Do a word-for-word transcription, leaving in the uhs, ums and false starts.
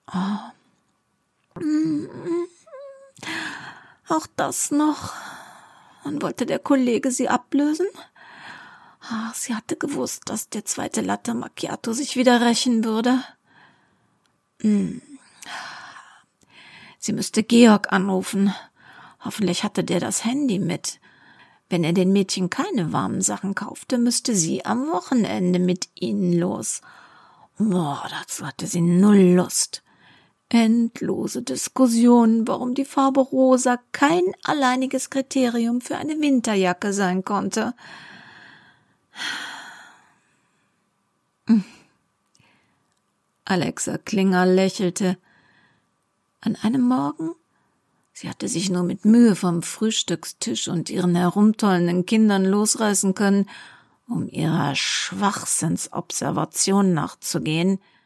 Oh. Auch das noch. Und wollte der Kollege sie ablösen? Ach, sie hatte gewusst, dass der zweite Latte Macchiato sich wieder rächen würde. Hm. Sie müsste Georg anrufen. Hoffentlich hatte der das Handy mit. Wenn er den Mädchen keine warmen Sachen kaufte, müsste sie am Wochenende mit ihnen los. Boah, dazu hatte sie null Lust. Endlose Diskussionen, warum die Farbe rosa kein alleiniges Kriterium für eine Winterjacke sein konnte. Alexa Klinger lächelte. An einem Morgen, sie hatte sich nur mit Mühe vom Frühstückstisch und ihren herumtollenden Kindern losreißen können, um ihrer Schwachsinnsobservation nachzugehen,